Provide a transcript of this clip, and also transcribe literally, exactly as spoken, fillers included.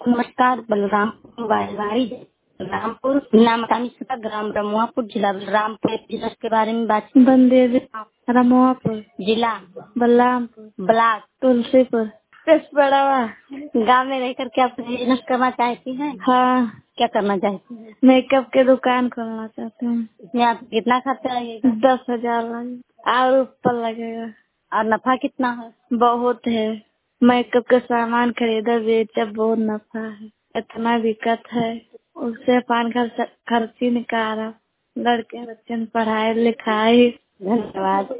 नमस्कार। बलरामपुर बाड़ी बलरामपुर नाम अनिशिता, ग्राम रमुआपुर, जिला बलरामपुर। बिजनेस के बारे में बात। बंदे रमुआपुर, जिला बलरामपुर, ब्लॉक तुलसीपुर, पेशपड़ावा। गाँव में रहकर के आप बिजनेस करना चाहती हैं? हाँ। क्या करना चाहती हैं? मेकअप के दुकान खोलना चाहते हैं। इसमें आप कितना खर्चा लगेगा? दस हजार लगेगा और ऊपर लगेगा। और नफा कितना है? बहुत है। मेकअप का सामान खरीदा बेचा, बहुत नफा है। इतना दिक्कत है, उससे पान खर्च खर्ची निकाला, लड़के बच्चे पढ़ाई लिखाई। धन्यवाद।